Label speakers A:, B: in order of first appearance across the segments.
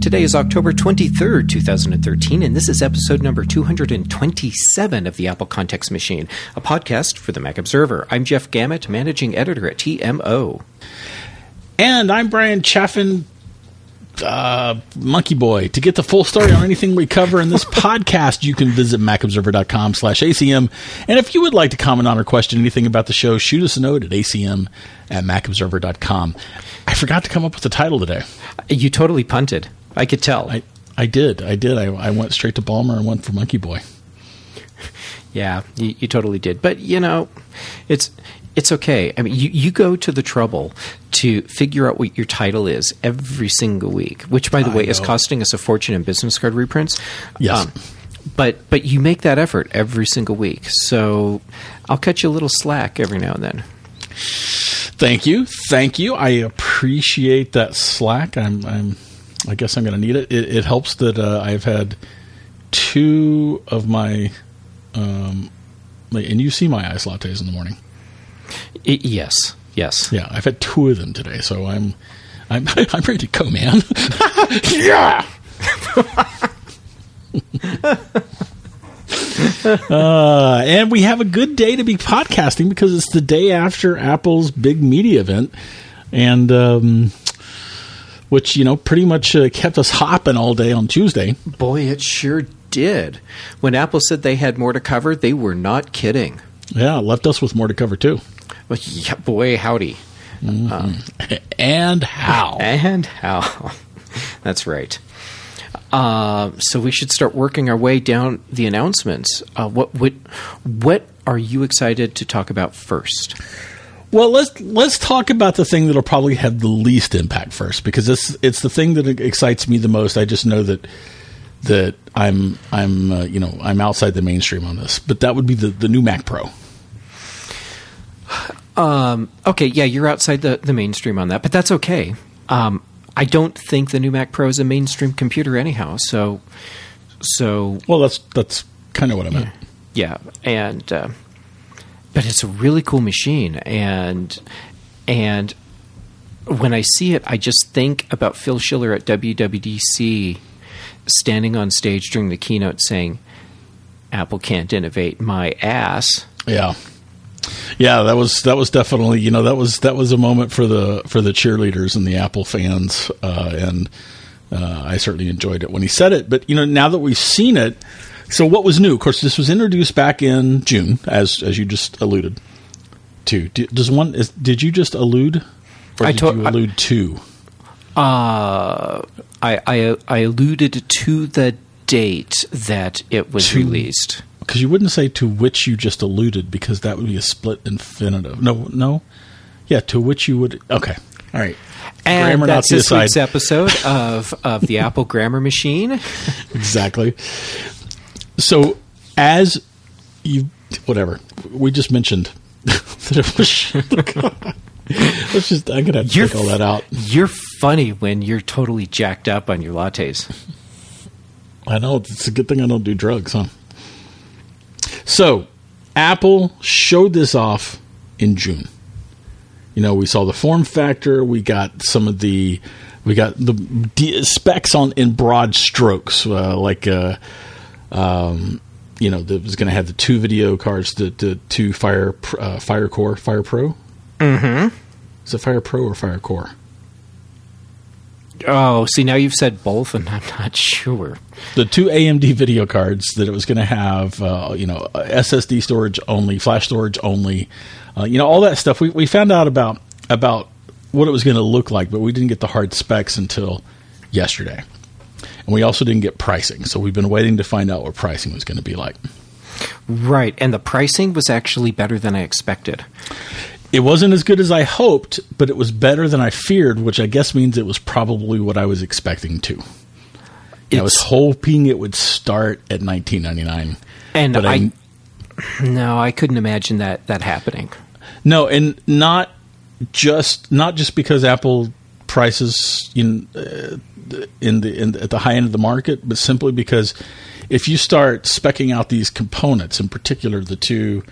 A: Today is October 23rd, 2013, and this is episode number 227 of the Apple Context Machine, a podcast for the Mac Observer. I'm Jeff Gamet, managing editor at TMO.
B: And I'm Brian Chaffin, Monkey Boy. To get the full story on anything we cover in this podcast, you can visit macobserver.com/ACM. And if you would like to comment on or question anything about the show, shoot us a note at acm@macobserver.com. I forgot to come up with the title today.
A: You totally punted. I could tell.
B: I did. I went straight to Balmer and went for Monkey Boy.
A: Yeah, you totally did. But, you know, it's okay. I mean, you go to the trouble to figure out what your title is every single week, which, by the way, is costing us a fortune in business card reprints.
B: Yes.
A: But you make that effort every single week. So I'll cut you a little slack every now and then.
B: Thank you. I appreciate that slack. I guess I'm going to need it. It helps that I've had two of my, and you see my iced lattes in the morning.
A: Yes.
B: Yeah, I've had two of them today, so I'm ready to go, man. Yeah. And we have a good day to be podcasting because it's the day after Apple's big media event, and which, you know, pretty much kept us hopping all day on Tuesday.
A: Boy, it sure did. When Apple said they had more to cover, they were not kidding.
B: Yeah, it left us with more to cover too.
A: Well, yeah, boy, howdy.
B: Mm-hmm. And how.
A: That's right. So we should start working our way down the announcements. What are you excited to talk about first?
B: Well, let's talk about the thing that'll probably have the least impact first, because it's the thing that excites me the most. I just know that I'm outside the mainstream on this, but that would be the new Mac Pro.
A: Okay, yeah, you're outside the mainstream on that, but that's okay. I don't think the new Mac Pro is a mainstream computer anyhow. So
B: well, that's kind of what I meant.
A: Yeah, and but it's a really cool machine, and when I see it, I just think about Phil Schiller at WWDC standing on stage during the keynote saying, "Apple can't innovate my ass." Yeah.
B: Yeah, that was definitely, you know, that was a moment for the cheerleaders and the Apple fans, and I certainly enjoyed it when he said it. But, you know, now that we've seen it, so what was new? Of course, this was introduced back in June, as you just alluded to. Did you just allude, or did you allude to?
A: I alluded to the date that it was released.
B: Because you wouldn't say to which you just alluded, because that would be a split infinitive. No? Yeah, to which you would... Okay, all right.
A: And
B: grammar
A: that's this week's episode of the Apple Grammar Machine. Exactly.
B: So, as you... Whatever. We just mentioned that it was... I'm going to have to take all that out.
A: You're funny when you're totally jacked up on your lattes.
B: I know. It's a good thing I don't do drugs, huh? So, Apple showed this off in June. You know, we saw the form factor. We got the specs in broad strokes, there was going to have the two video cards, the two Fire Pro.
A: Mm-hmm.
B: Is it Fire Pro or Fire Core?
A: Oh, see, now you've said both, and I'm not sure.
B: The two AMD video cards that it was going to have, SSD storage only, flash storage only, all that stuff. We found out about what it was going to look like, but we didn't get the hard specs until yesterday. And we also didn't get pricing, so we've been waiting to find out what pricing was going to be like.
A: Right, and the pricing was actually better than I expected.
B: It wasn't as good as I hoped, but it was better than I feared, which I guess means it was probably what I was expecting to. I was hoping it would start at $19.99.
A: And I couldn't imagine that happening.
B: No, and not just because Apple prices at the high end of the market, but simply because if you start speccing out these components, in particular the two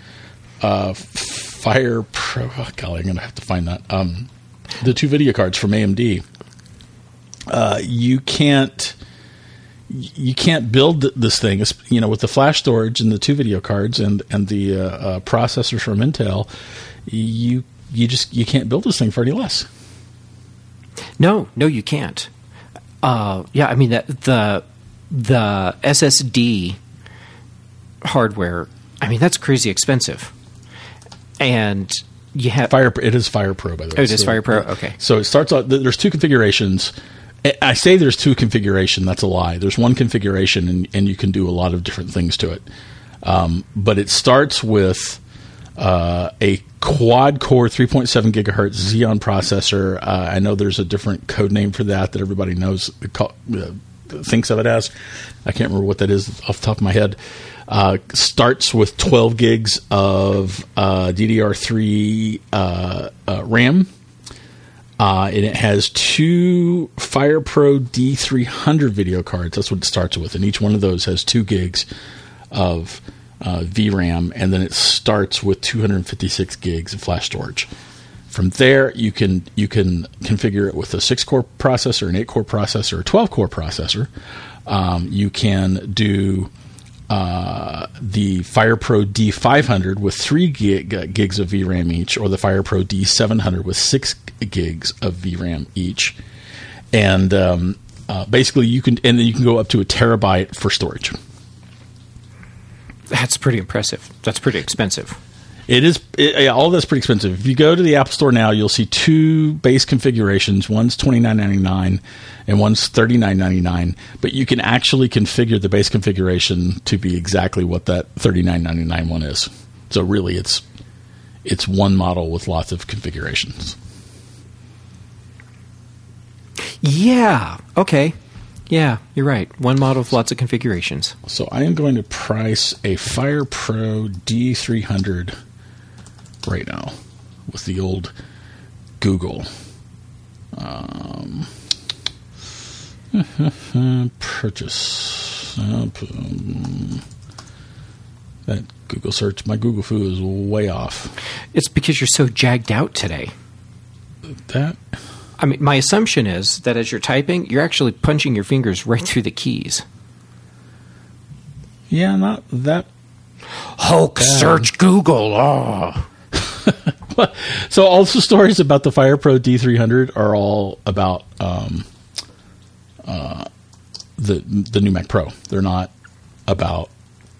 B: Fire Pro, golly, I'm going to have to find that. The two video cards from AMD, you can't build this thing, with the flash storage and the 2 video cards and the processors from Intel. You can't build this thing for any less.
A: No, you can't. I mean the SSD hardware. I mean, that's crazy expensive, and you have
B: It is FirePro, by the way.
A: Oh, it is FirePro. Okay.
B: So it starts out. There's 2 configurations. I say there's 2 configuration. That's a lie. There's 1 configuration, and you can do a lot of different things to it. But it starts with a quad-core 3.7 gigahertz Xeon processor. I know there's a different code name for that everybody knows, thinks of it as. I can't remember what that is off the top of my head. Starts with 12 gigs of DDR3 RAM. And it has 2 FirePro D300 video cards. That's what it starts with. And each one of those has 2 gigs of VRAM. And then it starts with 256 gigs of flash storage. From there, you can configure it with a 6-core processor, an 8-core processor, a 12-core processor. You can do the FirePro D500 with 3 gigs of VRAM each, or the FirePro D700 with 6 gigs of VRAM each. And basically, you can go up to a terabyte for storage.
A: That's pretty impressive. That's pretty expensive.
B: It is. All that's pretty expensive. If you go to the Apple Store now, you'll see 2 base configurations. One's $29.99 and one's $39.99. But you can actually configure the base configuration to be exactly what that $39.99 one is. So really, it's one model with lots of configurations.
A: Yeah. Okay. Yeah, you're right. One model with lots of configurations.
B: So I am going to price a FirePro D300 right now with the old Google. Purchase. That Google search, my Google foo is way off.
A: It's because you're so jagged out today. I mean, my assumption is that as you're typing, you're actually punching your fingers right through the keys.
B: Yeah, not that.
A: Hulk search Google. Oh.
B: So all the stories about the FirePro D300 are all about the new Mac Pro. They're not about.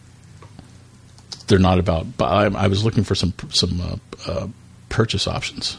B: I was looking for some purchase options.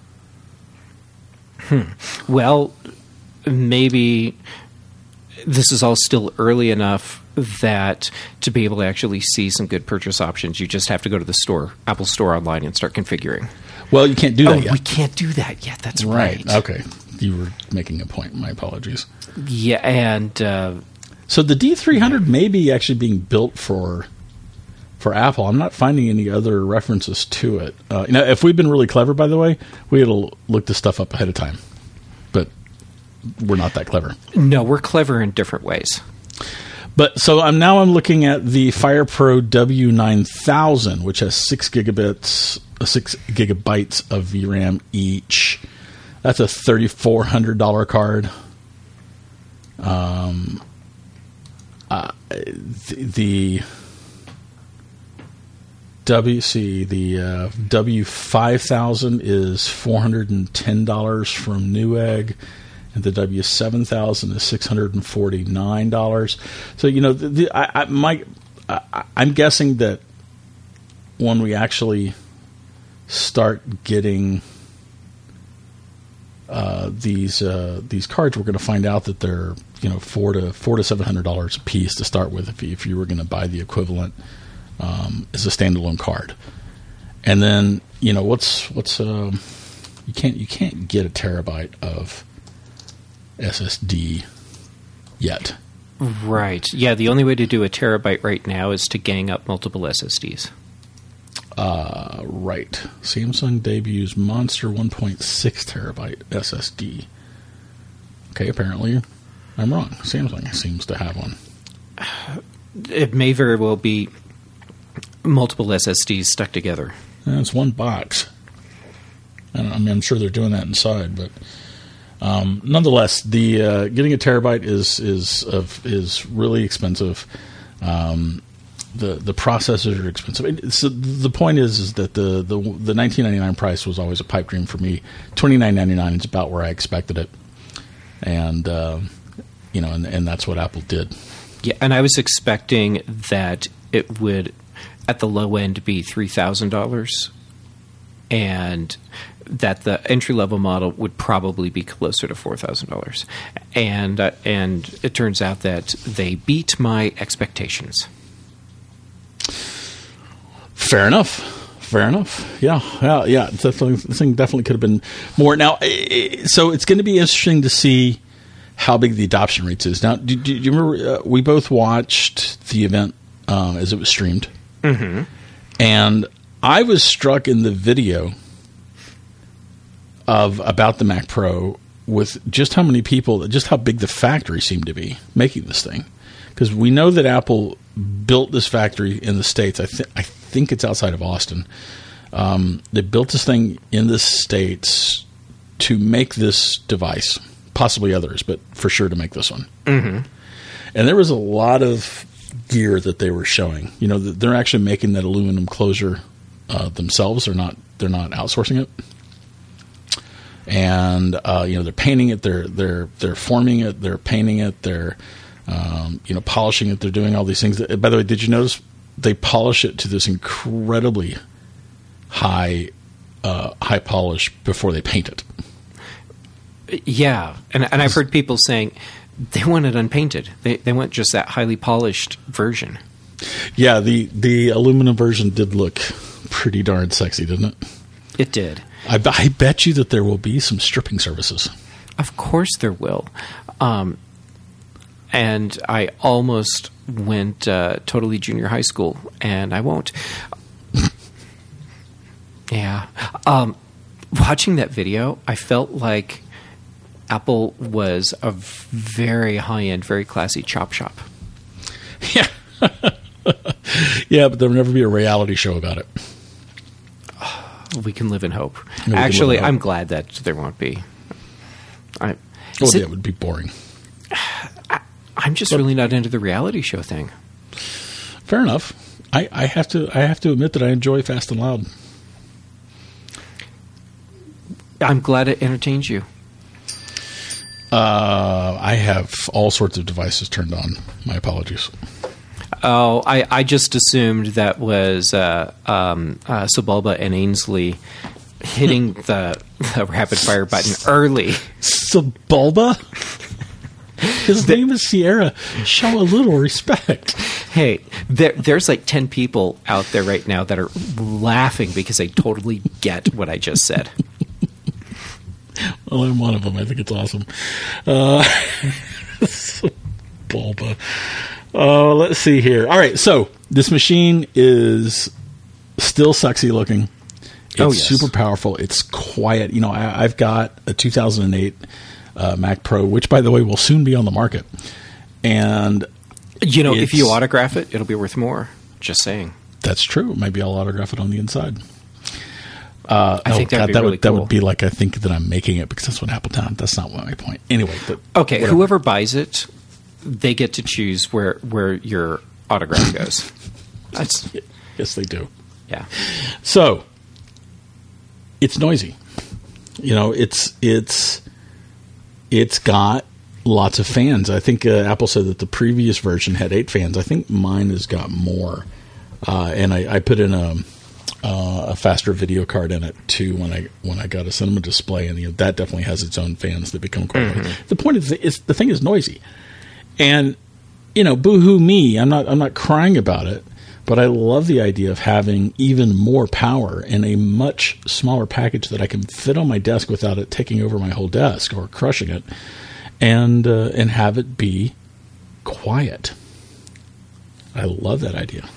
A: Well, maybe this is all still early enough that to be able to actually see some good purchase options, you just have to go to the store, Apple Store online, and start configuring.
B: Well, you can't do that yet.
A: We can't do that yet. That's right.
B: Okay. You were making a point. My apologies.
A: Yeah, and
B: so the D300 may be actually being built for Apple. I'm not finding any other references to it. If we'd been really clever, by the way, we'd look this stuff up ahead of time. But we're not that clever.
A: No, we're clever in different ways.
B: But so I'm looking at the FirePro W9000, which has 6 gigabytes of VRAM each. That's a $3,400 card. The W5000 is $410 from Newegg, and the W7000 is $649. So I'm guessing that when we actually start getting these cards, we're going to find out that they're $400 to $700 a piece to start with if you were going to buy the equivalent as a standalone card. And then you can't get a terabyte of SSD yet.
A: Right. Yeah, the only way to do a terabyte right now is to gang up multiple SSDs.
B: Right. Samsung debuts Monster 1.6 terabyte SSD. Okay, apparently I'm wrong. Samsung seems to have one.
A: It may very well be multiple SSDs stuck together.
B: It's one box. I'm sure they're doing that inside, but Nonetheless, the getting a terabyte is really expensive. The processors are expensive. So the point is that the $19.99 price was always a pipe dream for me. $29.99 is about where I expected it, and and that's what Apple did.
A: Yeah, and I was expecting that it would, at the low end, be $3,000, and that the entry-level model would probably be closer to $4,000. And it turns out that they beat my expectations.
B: Fair enough. Yeah. Definitely, this thing definitely could have been more. Now, so it's going to be interesting to see how big the adoption rates is. Now, do you remember we both watched the event as it was streamed?
A: Mm-hmm.
B: And I was struck in the video about the Mac Pro with just how many people, just how big the factory seemed to be making this thing. Because we know that Apple built this factory in the States. I think it's outside of Austin. They built this thing in the States to make this device, possibly others, but for sure to make this one.
A: Mm-hmm.
B: And there was a lot of gear that they were showing. You know, they're actually making that aluminum closure themselves. They're not outsourcing it. And they're painting it. They're forming it. They're painting it. They're polishing it. They're doing all these things. By the way, did you notice they polish it to this incredibly high polish before they paint it?
A: Yeah, and I've heard people saying they want it unpainted. They want just that highly polished version.
B: Yeah, the aluminum version did look pretty darn sexy, didn't it?
A: It did.
B: I bet you that there will be some stripping services.
A: Of course there will. And I almost went totally junior high school, and I won't. Yeah. Watching that video, I felt like Apple was a very high-end, very classy chop shop.
B: Yeah. Yeah, but there'll never be a reality show about it.
A: We can live in hope. Actually, I'm glad that there won't be.
B: It would be boring.
A: I'm just really not into the reality show thing.
B: Fair enough. I have to admit that I enjoy Fast and Loud.
A: I'm glad it entertains you.
B: I have all sorts of devices turned on. My apologies.
A: Oh, I just assumed that was Sebulba and Ainsley hitting the rapid fire button early.
B: Sebulba? His name is Sierra. Show a little respect.
A: Hey, there's like 10 people out there right now that are laughing because they totally get what I just said.
B: Well, I'm one of them. I think it's awesome. Sebulba. Let's see here. All right, so this machine is still sexy looking. It's super powerful. It's quiet. You know, I've got a 2008 Mac Pro, which, by the way, will soon be on the market. And
A: if you autograph it, it'll be worth more. Just saying.
B: That's true. Maybe I'll autograph it on the inside.
A: I think that'd be really cool.
B: That would be like I think that I'm making it because that's what Apple done. That's not my point. Anyway.
A: Okay, whatever. Whoever buys it, they get to choose where your autograph goes.
B: Yes, they do.
A: Yeah.
B: So it's noisy. You know, it's got lots of fans. I think Apple said that the previous version had 8 fans. I think mine has got more. And I put in a faster video card in it too when I got a cinema display, and that definitely has its own fans that become quite noisy. The point is the thing is noisy. And boo-hoo me. I'm not crying about it, but I love the idea of having even more power in a much smaller package that I can fit on my desk without it taking over my whole desk or crushing it, and have it be quiet. I love that idea.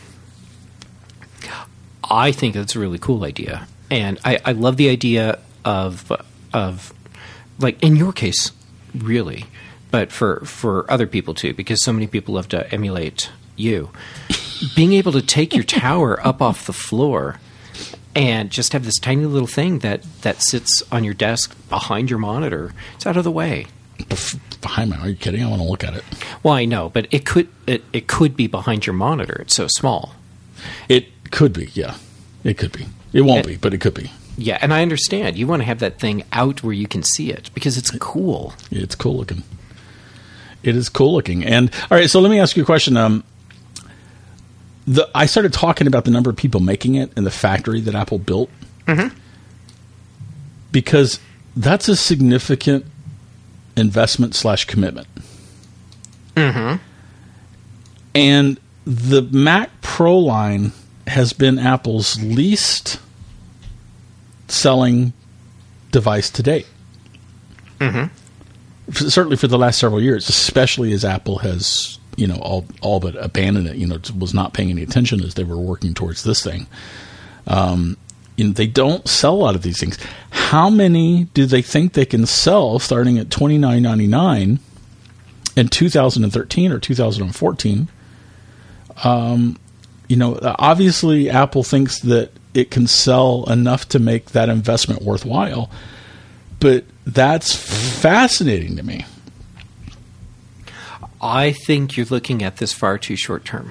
A: I think that's a really cool idea, and I love the idea of like in your case, really. But for other people too, because so many people love to emulate you. Being able to take your tower up off the floor and just have this tiny little thing that sits on your desk behind your monitor. It's out of the way.
B: Behind me? Are you kidding? I want to look at it.
A: Well, I know, but it could be behind your monitor. It's so small.
B: It could be, yeah. It could be. It won't be, but it could be.
A: Yeah, and I understand. You want to have that thing out where you can see it because it's cool.
B: It's cool looking. It is cool looking. And all right, so let me ask you a question. I started talking about the number of people making it in the factory that Apple built, because that's a significant investment / commitment. And the Mac Pro line has been Apple's least selling device to date. Certainly for the last several years, especially as Apple has, all but abandoned it, was not paying any attention as they were working towards this thing. They don't sell a lot of these things. How many do they think they can sell starting at $29.99 in 2013 or 2014? Obviously Apple thinks that it can sell enough to make that investment worthwhile, but that's fascinating to me.
A: I think you're looking at this far too short term.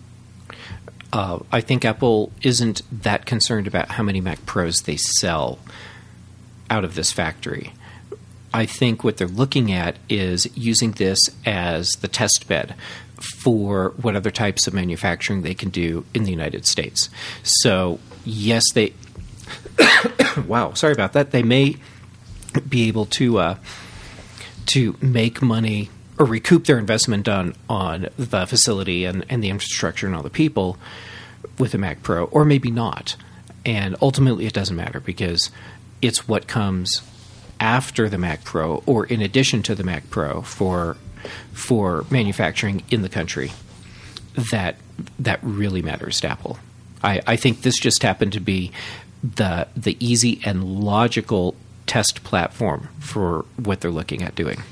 A: I think Apple isn't that concerned about how many Mac Pros they sell out of this factory. I think what they're looking at is using this as the test bed for what other types of manufacturing they can do in the United States. So, yes, they... wow, sorry about that. They may be able to make money or recoup their investment done on the facility and the infrastructure and all the people with a Mac Pro, or maybe not. And ultimately it doesn't matter because it's what comes after the Mac Pro or in addition to the Mac Pro for manufacturing in the country that really matters to Apple. I think this just happened to be the easy and logical test platform for what they're looking at doing.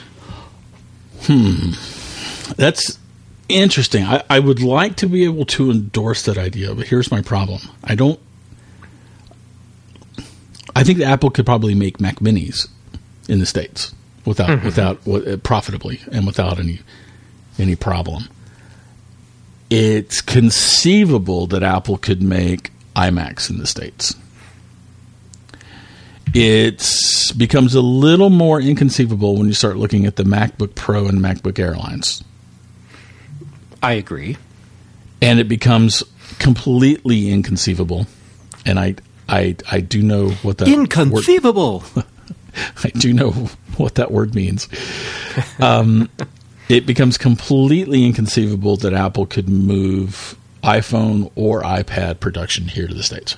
B: That's interesting. I would like to be able to endorse that idea, but here's my problem. I think that Apple could probably make Mac Minis in the States without profitably and without any problem. It's conceivable that Apple could make iMacs in the States. It becomes a little more inconceivable when you start looking at the MacBook Pro and MacBook Air lines.
A: I agree.
B: And it becomes completely inconceivable. And I do know what that
A: inconceivable.
B: I do know what that word means. It becomes completely inconceivable that Apple could move iPhone or iPad production here to the States.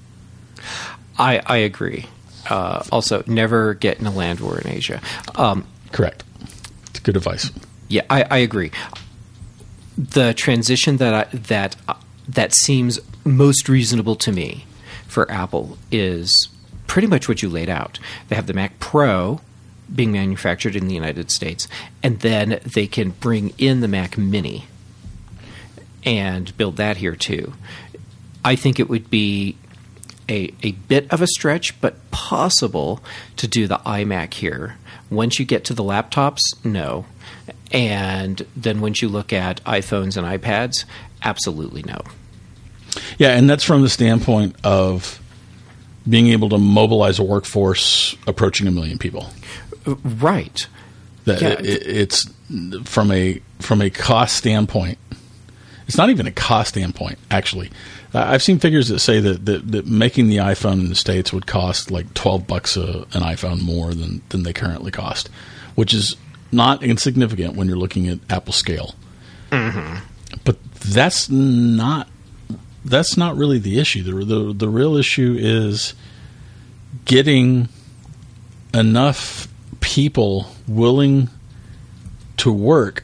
A: I agree. Also, never get in a land war in Asia.
B: Correct. It's good advice.
A: Yeah, I agree. The transition that seems most reasonable to me for Apple is pretty much what you laid out. They have the Mac Pro being manufactured in the United States, and then they can bring in the Mac Mini and build that here too. I think it would be a bit of a stretch, but possible to do the iMac here. Once you get to the laptops, no. And then once you look at iPhones and iPads, absolutely no.
B: Yeah, and that's from the standpoint of being able to mobilize a workforce approaching 1 million people.
A: Right.
B: It's from a cost standpoint. It's not even a cost standpoint, actually. I've seen figures that say that making the iPhone in the States would cost like $12 an iPhone more than they currently cost, which is not insignificant when you're looking at Apple scale.
A: Mm-hmm.
B: But that's not really the issue. The real issue is getting enough people willing to work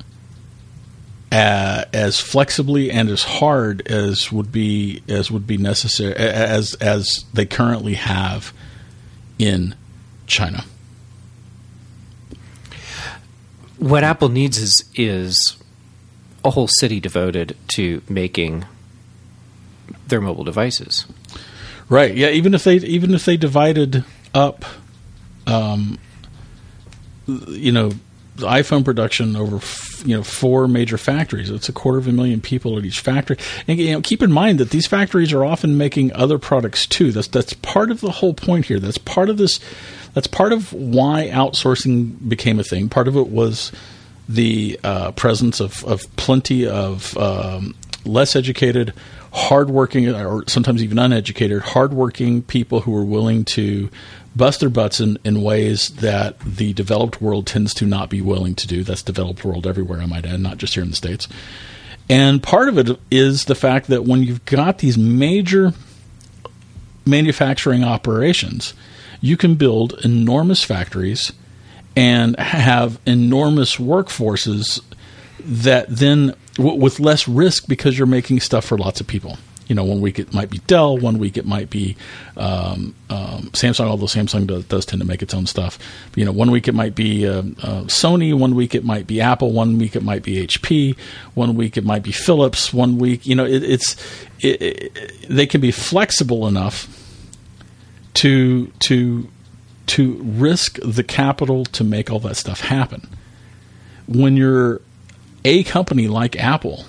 B: as flexibly and as hard as would be necessary as they currently have in China.
A: What Apple needs is a whole city devoted to making their mobile devices.
B: Right. Yeah. Even if they divided up, the iPhone production over 4 major factories, it's 250,000 people at each factory. And keep in mind that these factories are often making other products too. That's part of the whole point here. That's part of this. That's part of why outsourcing became a thing. Part of it was the presence of plenty of less educated, hardworking, or sometimes even uneducated, hardworking people who were willing to bust their butts in ways that the developed world tends to not be willing to do. That's developed world everywhere, I might add, not just here in the States. And part of it is the fact that when you've got these major manufacturing operations, you can build enormous factories and have enormous workforces that then, with less risk because you're making stuff for lots of people. 1 week it might be Dell, 1 week it might be Samsung, although Samsung does tend to make its own stuff. 1 week it might be Sony, 1 week it might be Apple, 1 week it might be HP, 1 week it might be Philips, 1 week, they can be flexible enough to risk the capital to make all that stuff happen. When you're a company like Apple,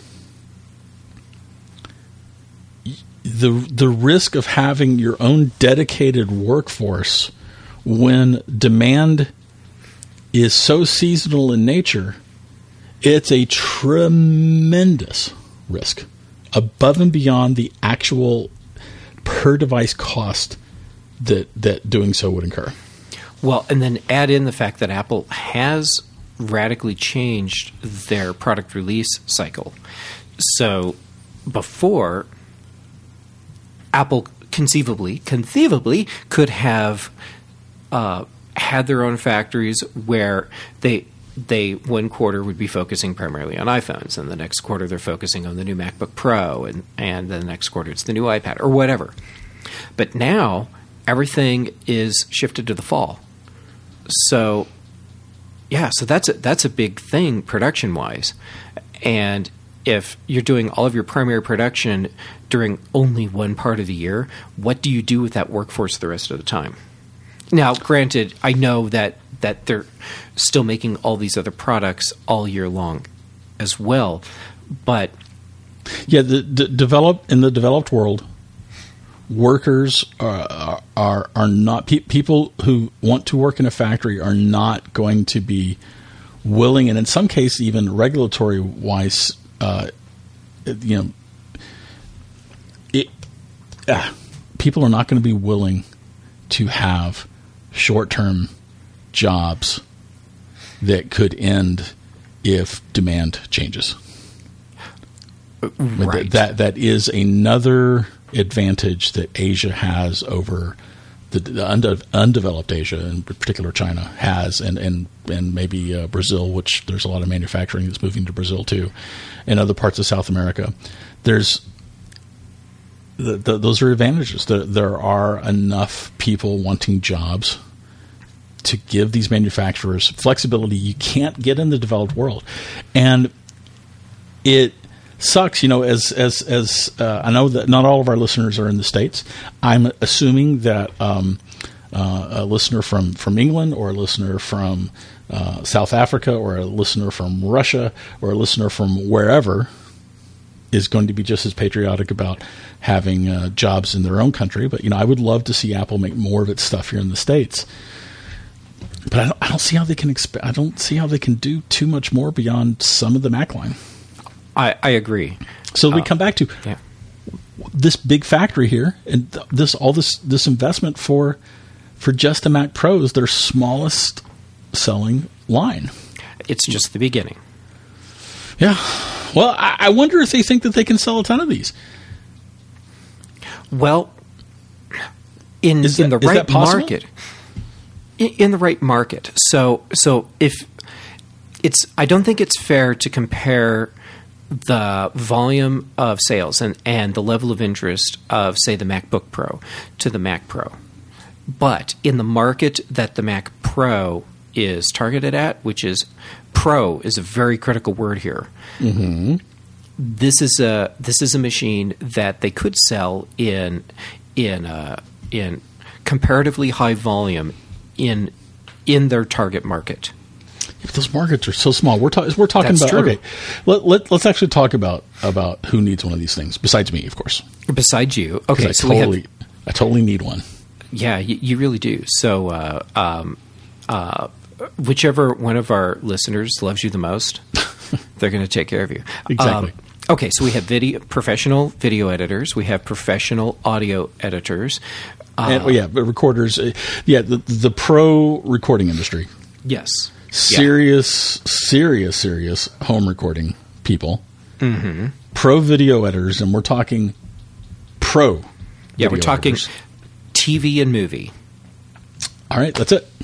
B: the risk of having your own dedicated workforce when demand is so seasonal in nature, it's a tremendous risk above and beyond the actual per device cost that doing so would incur.
A: Well, and then add in the fact that Apple has radically changed their product release cycle. So before, Apple conceivably could have had their own factories where they 1 quarter would be focusing primarily on iPhones, and the next quarter they're focusing on the new MacBook Pro, and the next quarter it's the new iPad or whatever. But now everything is shifted to the fall. So that's a big thing production wise. And if you're doing all of your primary production during only one part of the year, what do you do with that workforce the rest of the time? Now, granted, I know that they're still making all these other products all year long as well, but
B: yeah, in the developed world, workers are not people who want to work in a factory are not going to be willing, and in some cases even regulatory wise, people are not going to be willing to have short-term jobs that could end if demand changes.
A: Right.
B: That is another advantage that Asia has over the undeveloped Asia, in particular China, has, and maybe Brazil, which there's a lot of manufacturing that's moving to Brazil too, and other parts of South America. There's those are advantages. There are enough people wanting jobs to give these manufacturers flexibility you can't get in the developed world, and it sucks, as I know that not all of our listeners are in the States. I'm assuming that a listener from England, or a listener from South Africa, or a listener from Russia, or a listener from wherever is going to be just as patriotic about having jobs in their own country. But I would love to see Apple make more of its stuff here in the States. But I don't see how they can I don't see how they can do too much more beyond some of the Mac line.
A: I agree.
B: So we come back to this big factory here, and this investment for just the Mac Pros, their smallest selling line.
A: It's just the beginning.
B: Yeah. Well, I wonder if they think that they can sell a ton of these.
A: Well, in the right market. In the right market. So if it's, I don't think it's fair to compare the volume of sales and the level of interest of, say, the MacBook Pro to the Mac Pro. But in the market that the Mac Pro is targeted at, which is Pro is a very critical word here.
B: Mm-hmm.
A: This is a machine that they could sell in in comparatively high volume in their target market.
B: If those markets are so small, we're talking
A: That's
B: about.
A: true.
B: Okay, let's actually talk about who needs one of these things besides me, of course.
A: Besides you, okay, so
B: I totally need one.
A: Yeah, you really do. So, whichever one of our listeners loves you the most, they're going to take care of you.
B: Exactly.
A: Okay, so we have professional video editors. We have professional audio editors.
B: But recorders. The pro recording industry.
A: Yes.
B: Serious home recording people. Mm-hmm. Pro video editors, and we're talking pro.
A: Yeah, we're talking
B: editors.
A: TV and movie.
B: All right, that's it.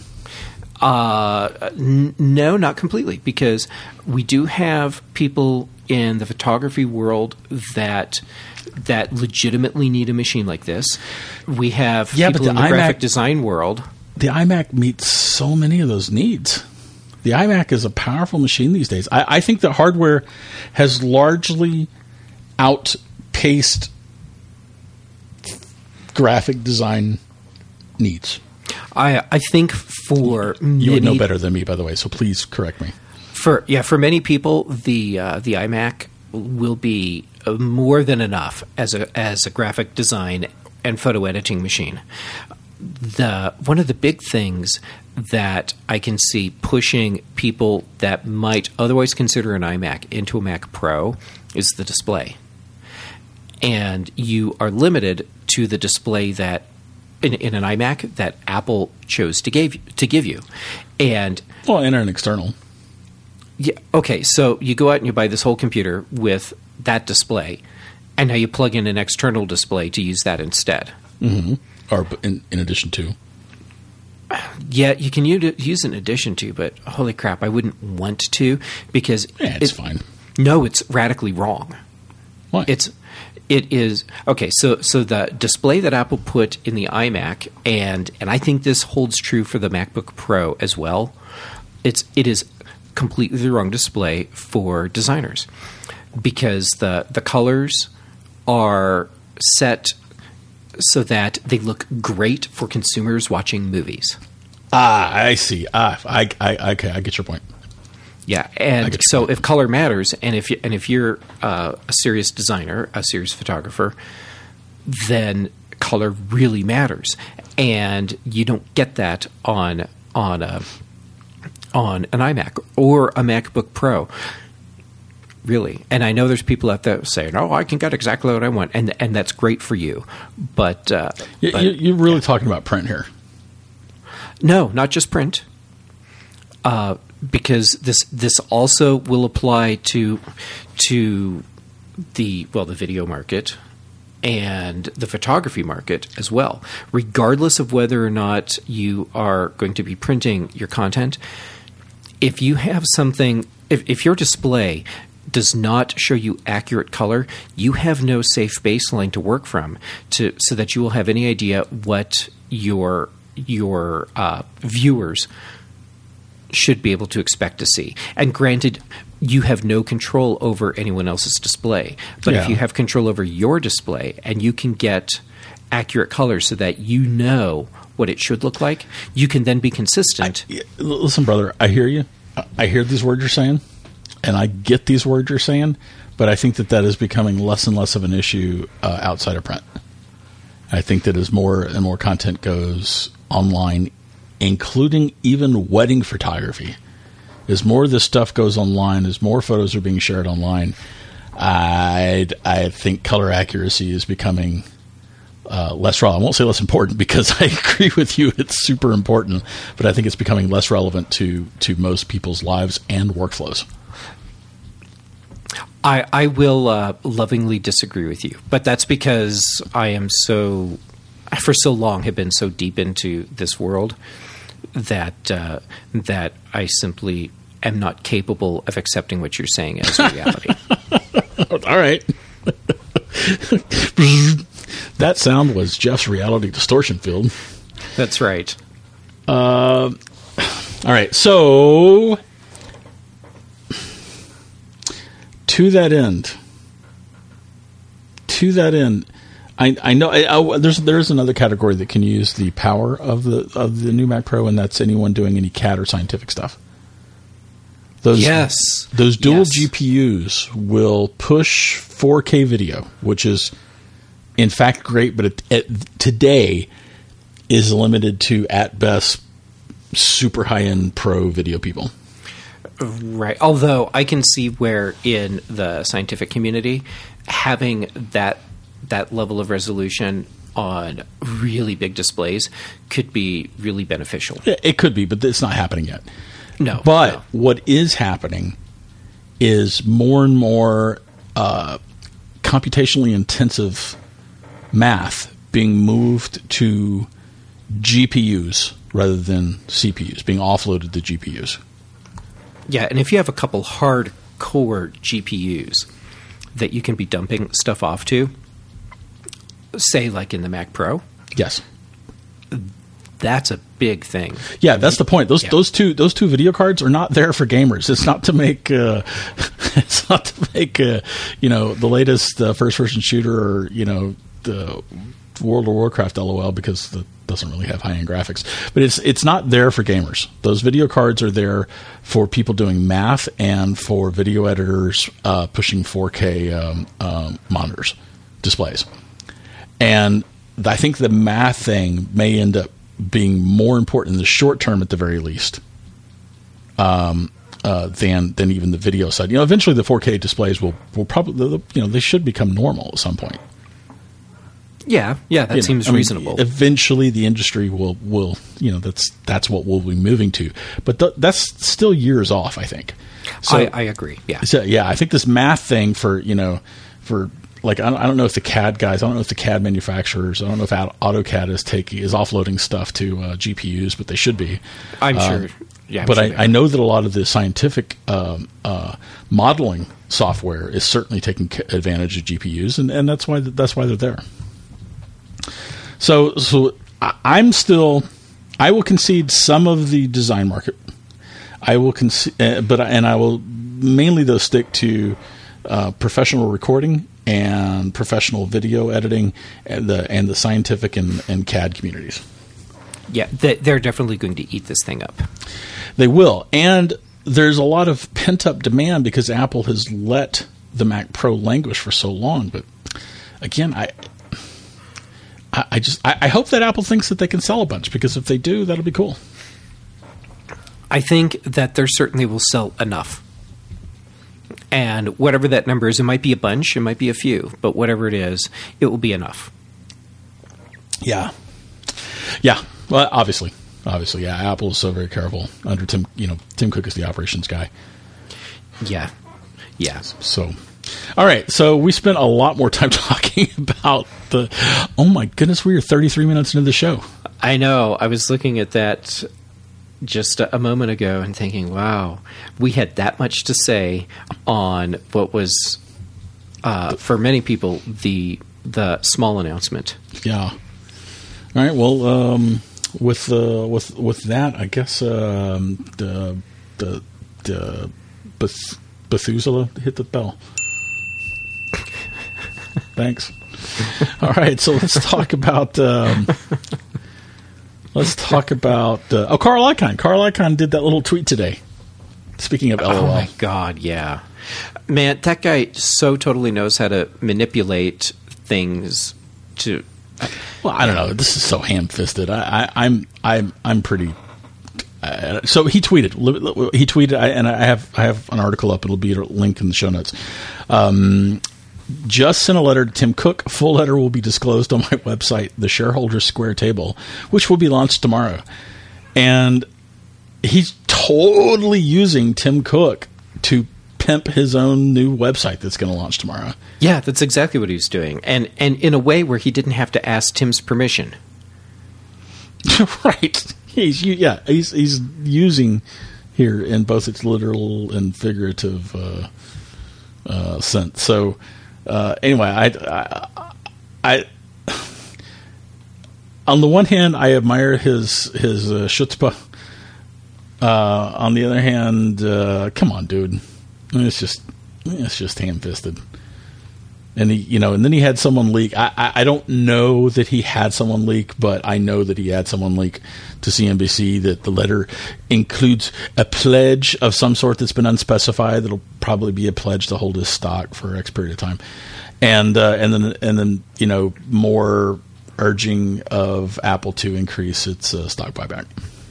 A: No, not completely, because we do have people in the photography world that legitimately need a machine like this. We have people in the graphic design world.
B: The iMac meets so many of those needs. The iMac is a powerful machine these days. I think that hardware has largely outpaced graphic design needs.
A: I think for
B: you would know better than me, by the way, so please correct me.
A: For many people, the iMac will be more than enough as a graphic design and photo editing machine. One of the big things that I can see pushing people that might otherwise consider an iMac into a Mac Pro is the display. And you are limited to the display that in an iMac that Apple chose to give you. And
B: an external.
A: Yeah, okay, so you go out and you buy this whole computer with that display, and now you plug in an external display to use that instead.
B: Mm-hmm. Or in addition to.
A: Yeah, you can use in addition to, but holy crap, I wouldn't want to, because
B: it's fine.
A: No, it's radically wrong.
B: Why?
A: It is okay. So the display that Apple put in the iMac, and I think this holds true for the MacBook Pro as well. It is completely the wrong display for designers, because the colors are set so that they look great for consumers watching movies.
B: I see. Okay, I get your point.
A: Yeah, and so if color matters, and if you're a serious designer, a serious photographer, then color really matters, and you don't get that on an iMac or a MacBook Pro. Really. And I know there's people out there saying, "Oh, I can get exactly what I want," and that's great for you. But
B: you're really talking about print here.
A: No, not just print. Because this also will apply to the video market and the photography market as well. Regardless of whether or not you are going to be printing your content, if you have something, if your display does not show you accurate color, you have no safe baseline to work from so that you will have any idea what your viewers should be able to expect to see. And granted, you have no control over anyone else's display. But if you have control over your display and you can get accurate colors so that you know what it should look like, you can then be consistent.
B: Listen, brother, I hear you. I hear these words you're saying, and I get these words you're saying, but I think that is becoming less and less of an issue outside of print. I think that as more and more content goes online, including even wedding photography, as more of this stuff goes online, as more photos are being shared online, I think color accuracy is becoming less relevant. I won't say less important, because I agree with you, it's super important, but I think it's becoming less relevant to most people's lives and workflows.
A: I will lovingly disagree with you, but that's because I am for so long have been so deep into this world that I simply am not capable of accepting what you're saying as a reality.
B: All right. That sound was Jeff's reality distortion field.
A: That's right.
B: All right. So, to that end, I know there's another category that can use the power of the new Mac Pro, and that's anyone doing any CAD or scientific stuff. Those dual GPUs will push 4K video, which is in fact great, but today is limited to at best super high end pro video people.
A: Right. Although I can see where in the scientific community having that level of resolution on really big displays could be really beneficial.
B: It could be, but it's not happening yet.
A: No.
B: But what is happening is more and more computationally intensive math being moved to GPUs rather than CPUs, being offloaded to GPUs.
A: Yeah, and if you have a couple hardcore GPUs that you can be dumping stuff off to, say like in the Mac Pro,
B: yes,
A: that's a big thing.
B: Yeah, that's the point. Those two video cards are not there for gamers. It's not to make the latest first person shooter or the World of Warcraft LOL, because that doesn't really have high end graphics. But it's not there for gamers. Those video cards are there for people doing math and for video editors pushing 4K monitors, displays. And I think the math thing may end up being more important in the short term, at the very least, than even the video side. Eventually the 4K displays will probably, they should become normal at some point.
A: Yeah, that seems reasonable.
B: Eventually, the industry will that's what we'll be moving to, but that's still years off, I think. So,
A: I agree. Yeah.
B: So, I think this math thing for like I don't know if the CAD guys, I don't know if the CAD manufacturers, I don't know if AutoCAD is offloading stuff to GPUs, but they should be.
A: I'm sure. Yeah,
B: but I know that a lot of the scientific modeling software is certainly taking advantage of GPUs, and that's why they're there. So I will concede some of the design market. I will concede, but I will mainly though stick to professional recording and professional video editing and the scientific and CAD communities.
A: Yeah, they're definitely going to eat this thing up.
B: They will, and there's a lot of pent up demand because Apple has let the Mac Pro languish for so long. But again, I hope that Apple thinks that they can sell a bunch, because if they do, that'll be cool.
A: I think that there certainly will sell enough. And whatever that number is, it might be a bunch, it might be a few, but whatever it is, it will be enough.
B: Yeah. Yeah. Well, obviously, yeah. Apple is so very careful under Tim. Tim Cook is the operations guy.
A: Yeah.
B: So, all right. So we spent a lot more time talking about oh my goodness, we are 33 minutes into the show.
A: I know. I was looking at that just a moment ago and thinking, wow, we had that much to say on what was, for many people, the small announcement.
B: Yeah. All right. Well, with that, I guess the Methuselah hit the bell. Thanks. All right, so let's talk about. Carl Icahn. Carl Icahn did that little tweet today. Speaking of LOL.
A: Oh my God, yeah, man, that guy so totally knows how to manipulate things to.
B: Well, I don't know. This is so ham-fisted. I'm pretty. So he tweeted. And I have an article up. It'll be a link in the show notes. Just sent a letter to Tim Cook. A full letter will be disclosed on my website, the Shareholders Square Table, which will be launched tomorrow. And he's totally using Tim Cook to pimp his own new website that's going to launch tomorrow.
A: Yeah, that's exactly what he was doing, and in a way where he didn't have to ask Tim's permission.
B: Right. He's using here in both its literal and figurative sense. So. Anyway, I on the one hand, I admire his chutzpah. On the other hand, come on, dude, it's just ham-fisted. And and then he had someone leak. I don't know that he had someone leak, but I know that he had someone leak to CNBC that the letter includes a pledge of some sort that's been unspecified. That'll probably be a pledge to hold his stock for X period of time, and then more urging of Apple to increase its stock buyback.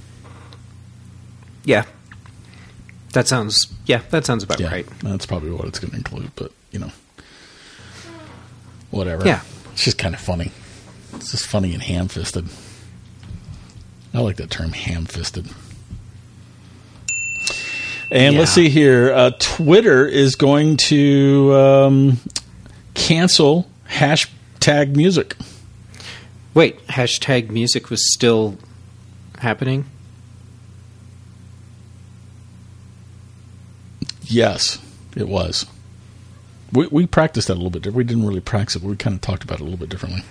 A: Yeah, that sounds about right.
B: That's probably what it's going to include, but whatever.
A: Yeah.
B: It's just kind of funny. It's just funny and ham-fisted. I like that term, ham-fisted. And let's see here. Twitter is going to cancel hashtag music.
A: Wait, hashtag music was still happening?
B: Yes, it was. We practiced that a little bit. We didn't really practice it, but we kind of talked about it a little bit differently.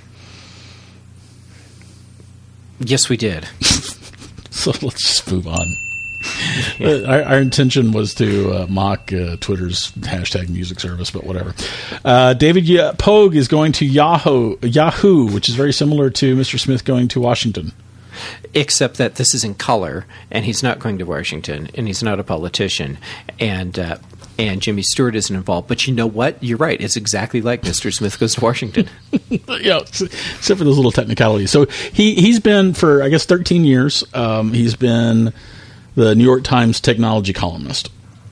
A: Yes, we did.
B: So let's just move on. Yeah. Our intention was to mock Twitter's hashtag music service, but whatever. David Pogue is going to Yahoo, which is very similar to Mr. Smith going to Washington.
A: Except that this is in color, and he's not going to Washington, and he's not a politician, and Jimmy Stewart isn't involved. But you know what? You're right. It's exactly like Mr. Smith Goes to Washington.
B: Yeah, except for those little technicalities. So he's been for, I guess, 13 years. He's been the New York Times technology columnist.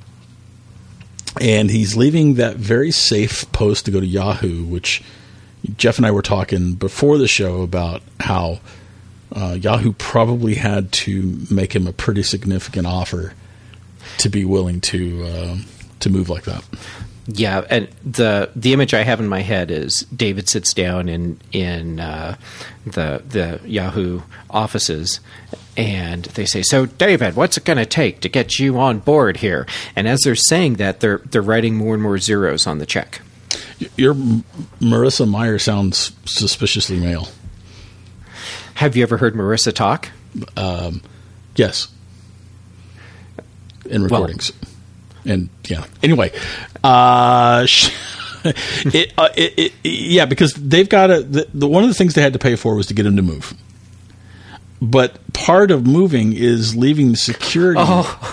B: And he's leaving that very safe post to go to Yahoo, which Jeff and I were talking before the show about how Yahoo probably had to make him a pretty significant offer to be willing to move like that.
A: Yeah, and the image I have in my head is David sits down in the Yahoo offices, and they say, "So, David, what's it going to take to get you on board here?" And as they're saying that, they're writing more and more zeros on the check.
B: Your Marissa Meyer sounds suspiciously male.
A: Have you ever heard Marissa talk?
B: Yes. In recordings. And yeah. Anyway, yeah, because they've got one of the things they had to pay for was to get him to move. But part of moving is leaving the security.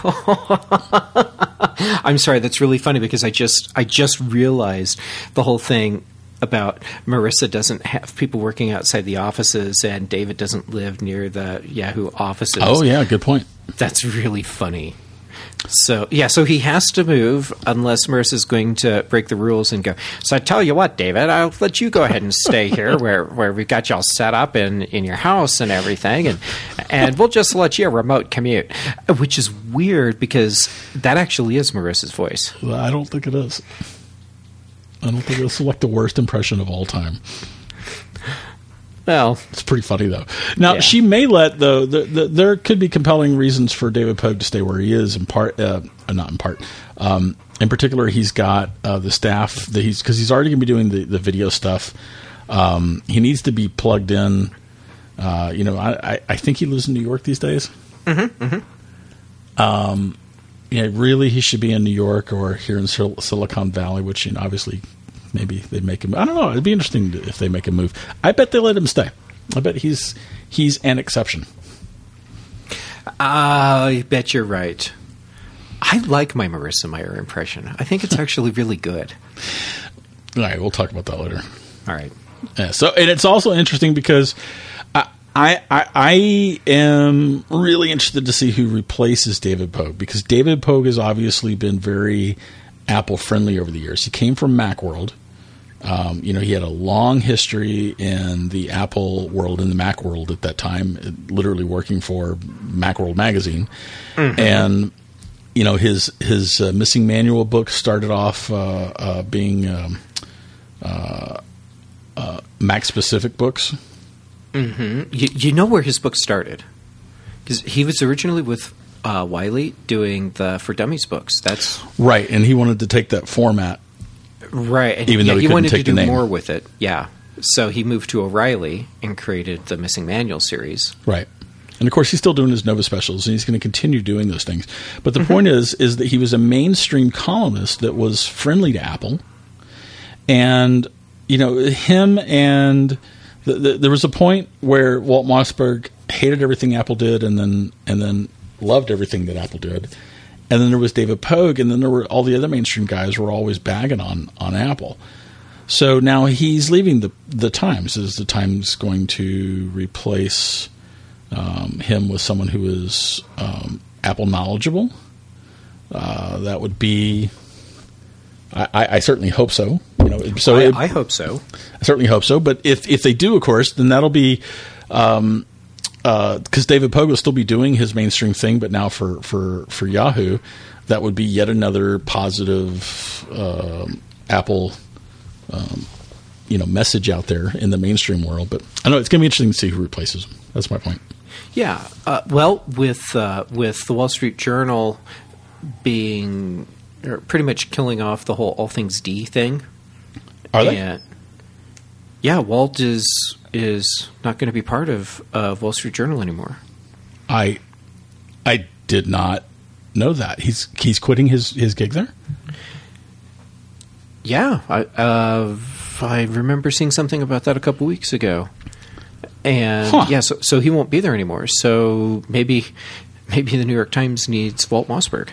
A: Oh. I'm sorry. That's really funny because I just realized the whole thing about Marissa doesn't have people working outside the offices, and David doesn't live near the Yahoo offices.
B: Oh yeah, good point.
A: That's really funny. So he has to move unless Marissa's going to break the rules and go, "So I tell you what, David, I'll let you go ahead and stay here where we've got you all set up in your house and everything, and we'll just let you a remote commute," which is weird because that actually is Marissa's voice.
B: Well, I don't think it is. I don't think it's like the worst impression of all time.
A: Well,
B: it's pretty funny though. Now she may let there could be compelling reasons for David Pogue to stay where he is. Not in part. In particular, he's got the staff that because he's already going to be doing the video stuff. He needs to be plugged in. I think he lives in New York these days.
A: Mm-hmm. Mm-hmm.
B: Really, he should be in New York or here in Silicon Valley, which obviously maybe they'd make him. I don't know. It'd be interesting if they make him move. I bet they let him stay. I bet he's an exception.
A: I bet you're right. I like my Marissa Meyer impression. I think it's actually really good.
B: All right, we'll talk about that later.
A: All right.
B: Yeah, and it's also interesting because I am really interested to see who replaces David Pogue, because David Pogue has obviously been very Apple friendly over the years. He came from Macworld. He had a long history in the Apple world, in the Mac world at that time, literally working for Macworld magazine. Mm-hmm. And his Missing Manual book started off being Mac specific books.
A: Mm-hmm. You know where his book started? Because he was originally with Wiley doing the For Dummies books. That's
B: right, and he wanted to take that format,
A: right? And
B: even though he
A: wanted to do
B: name.
A: more with it. Yeah, so he moved to O'Reilly and created the Missing Manual series.
B: Right, and of course he's still doing his Nova specials, and he's going to continue doing those things. But the point is that he was a mainstream columnist that was friendly to Apple, and him and there was a point where Walt Mossberg hated everything Apple did, and then loved everything that Apple did. And then there was David Pogue, and then there were all the other mainstream guys were always bagging on Apple. So now he's leaving the Times. Is the Times going to replace him with someone who is Apple knowledgeable? That would be. I certainly hope so. I
A: hope so.
B: I certainly hope so. But if they do, of course, then that'll be. Because David Pogue will still be doing his mainstream thing, but now for Yahoo, that would be yet another positive Apple, message out there in the mainstream world. But I know it's going to be interesting to see who replaces him. That's my point.
A: Yeah. Well, with the Wall Street Journal being pretty much killing off the whole all things D thing.
B: Are they?
A: Yeah, Walt is not going to be part of Wall Street Journal anymore.
B: I did not know that. He's quitting his gig there?
A: Yeah, I remember seeing something about that a couple weeks ago. And yeah, so he won't be there anymore. So maybe the New York Times needs Walt Mossberg.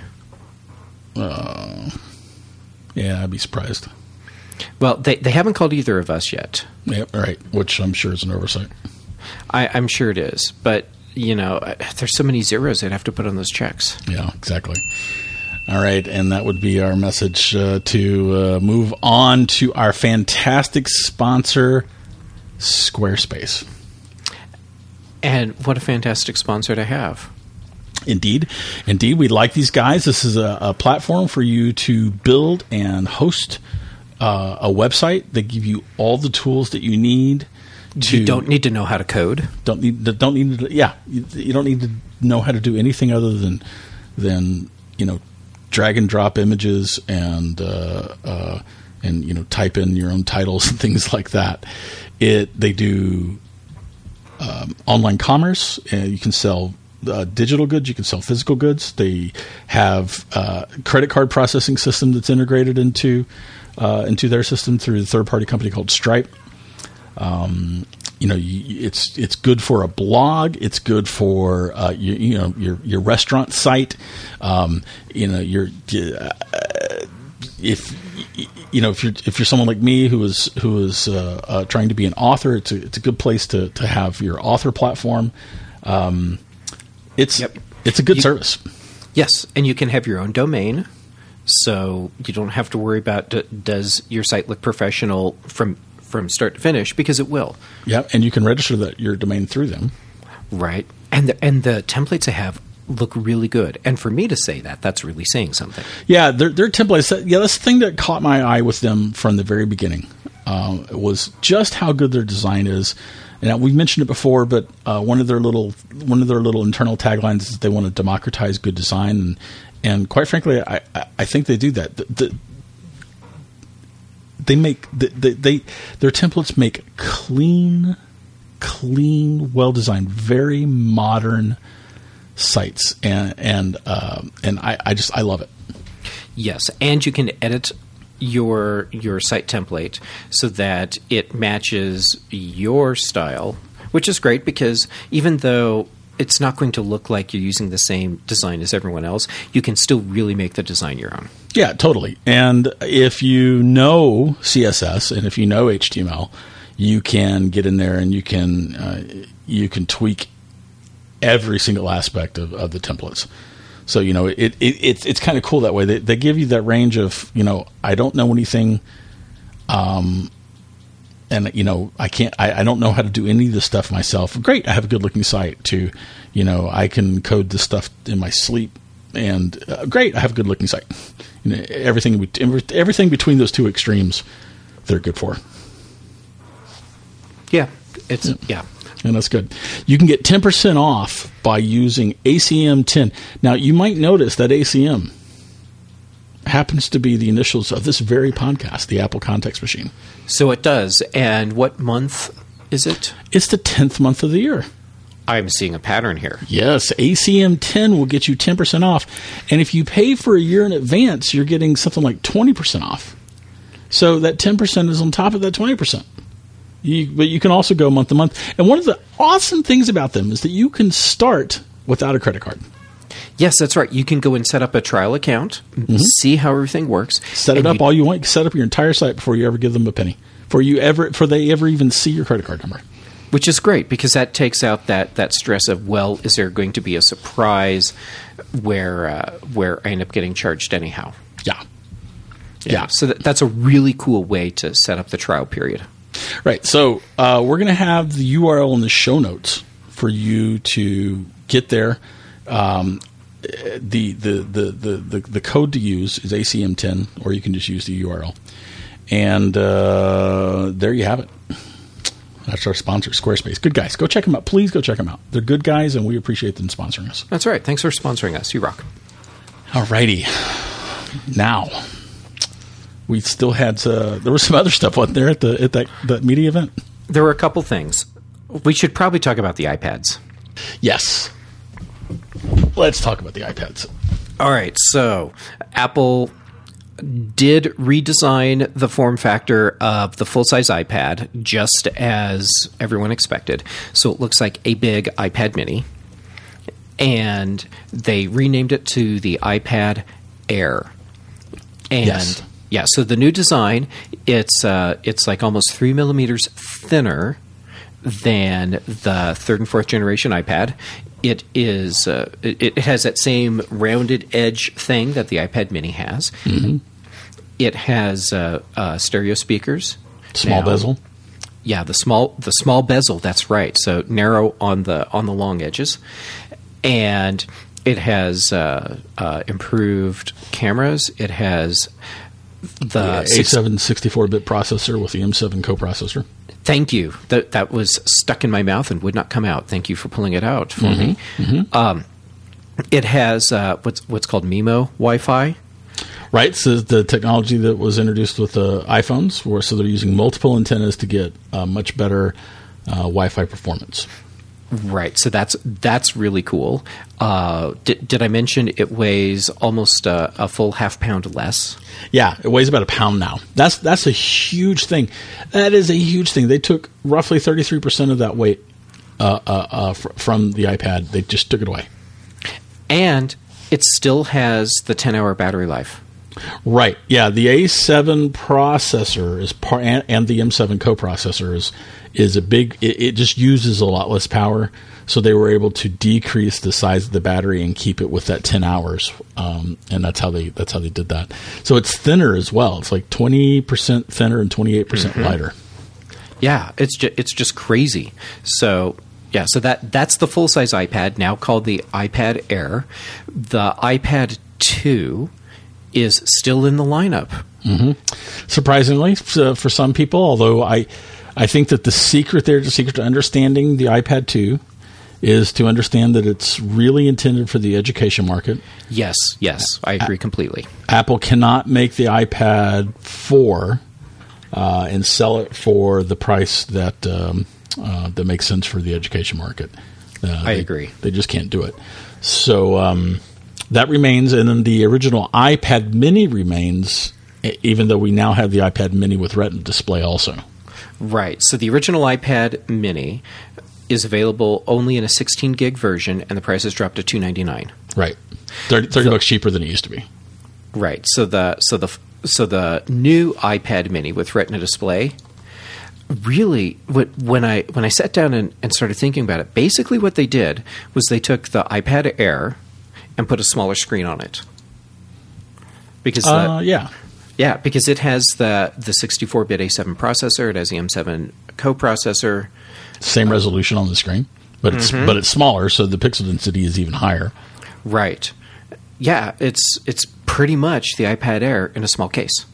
B: Yeah, I'd be surprised.
A: Well, they haven't called either of us yet.
B: Yeah, right, which I'm sure is an oversight.
A: I'm sure it is. But, there's so many zeros they'd have to put on those checks.
B: Yeah, exactly. All right, and that would be our message to move on to our fantastic sponsor, Squarespace.
A: And what a fantastic sponsor to have.
B: Indeed. We like these guys. This is a platform for you to build and host a website. They give you all the tools that you need.
A: You don't need to know how to code.
B: You don't need to know how to do anything other than drag and drop images and type in your own titles and things like that. They do online commerce. You can sell digital goods. You can sell physical goods. They have a credit card processing system that's integrated into their system through a third-party company called Stripe. It's good for a blog. It's good for your restaurant site. If you're someone like me who is trying to be an author, it's a good place to have your author platform. It's a good service.
A: Yes, and you can have your own domain, so you don't have to worry about does your site look professional from start to finish, because it will.
B: Yeah, and you can register your domain through them.
A: Right, and the templates they have look really good. And for me to say that's really saying something.
B: Yeah, their templates. That's the thing that caught my eye with them from the very beginning. It was just how good their design is. And we've mentioned it before, but one of their little internal taglines is that they want to democratize good design, and quite frankly, I think they do that. Their templates make clean, well designed, very modern sites, and I love it.
A: Yes, and you can edit your site template so that it matches your style, which is great, because even though it's not going to look like you're using the same design as everyone else, you can still really make the design your own.
B: Yeah, totally. And if you know CSS and if you know HTML, you can get in there and you can tweak every single aspect of the templates. So it's kind of cool that way. They give you that range of I don't know anything, and I don't know how to do any of this stuff myself. Great, I have a good looking site. To I can code this stuff in my sleep, and great, I have a good looking site. Everything between those two extremes, they're good for.
A: Yeah,
B: and that's good. You can get 10% off by using ACM10. Now, you might notice that ACM happens to be the initials of this very podcast, the Apple Context Machine.
A: So it does. And what month is it?
B: It's the 10th month of the year.
A: I'm seeing a pattern here.
B: Yes, ACM10 will get you 10% off. And if you pay for a year in advance, you're getting something like 20% off. So that 10% is on top of that 20%. But you can also go month to month. And one of the awesome things about them is that you can start without a credit card.
A: Yes, that's right. You can go and set up a trial account, see how everything works.
B: Set it up all you want. You can set up your entire site before you ever give them a penny. Before they ever even see your credit card number.
A: Which is great because that takes out that stress of, well, is there going to be a surprise where I end up getting charged anyhow? Yeah. So that's a really cool way to set up the trial period.
B: Right. So we're going to have the URL in the show notes for you to get there. The code to use is ACM10, or you can just use the URL. And there you have it. That's our sponsor, Squarespace. Good guys. Go check them out. Please go check them out. They're good guys, and we appreciate them sponsoring us.
A: That's right. Thanks for sponsoring us. You rock.
B: All righty. Now, we still had there was some other stuff on there at that media event.
A: There were a couple things. We should probably talk about the iPads.
B: Yes. Let's talk about the iPads.
A: All right. So Apple did redesign the form factor of the full-size iPad just as everyone expected. So it looks like a big iPad mini. And they renamed it to the iPad Air. And
B: yes.
A: Yeah, so the new design, it's like almost 3 millimeters thinner than the third and fourth generation iPad. It is it has that same rounded edge thing that the iPad mini has. Mm-hmm. It has stereo speakers.
B: Small bezel.
A: Yeah, the small bezel. That's right. So narrow on the long edges, and it has improved cameras. It has the
B: A7 64-bit processor with the M7 coprocessor.
A: Thank you. That was stuck in my mouth and would not come out. Thank you for pulling it out for me. Mm-hmm. It has what's called MIMO Wi-Fi.
B: Right. So the technology that was introduced with the iPhones, so they're using multiple antennas to get much better Wi-Fi performance.
A: Right. So that's really cool. Did I mention it weighs almost a full half pound less?
B: Yeah, it weighs about a pound now. That's a huge thing. That is a huge thing. They took roughly 33% of that weight from the iPad. They just took it away. And
A: it still has the 10-hour battery life.
B: Right. Yeah, the A7 processor is and the M7 coprocessor is a big. It just uses a lot less power, so they were able to decrease the size of the battery and keep it with that 10 hours. And that's how they did that. So it's thinner as well. It's like 20% thinner and 28% lighter.
A: Yeah, it's just crazy. So. Yeah, so that's the full-size iPad, now called the iPad Air. The iPad 2 is still in the lineup.
B: Mm-hmm. Surprisingly, for some people, although I think that the secret to understanding the iPad 2 is to understand that it's really intended for the education market.
A: Yes, I agree completely.
B: Apple cannot make the iPad 4 and sell it for the price that makes sense for the education market.
A: I agree.
B: They just can't do it. So that remains, and then the original iPad mini remains, even though we now have the iPad mini with Retina display also.
A: Right. So the original iPad mini is available only in a 16 gig version, and the price has dropped to $299.
B: Right. 30 bucks cheaper than it used to be.
A: Right. So the new iPad mini with Retina display, really, when I sat down and started thinking about it, basically what they did was they took the iPad Air and put a smaller screen on it. Because because it has the 64-bit A7 processor, it has the M7 coprocessor.
B: Same resolution on the screen, but it's smaller, so the pixel density is even higher.
A: Right. Yeah, it's pretty much the iPad Air in a small case.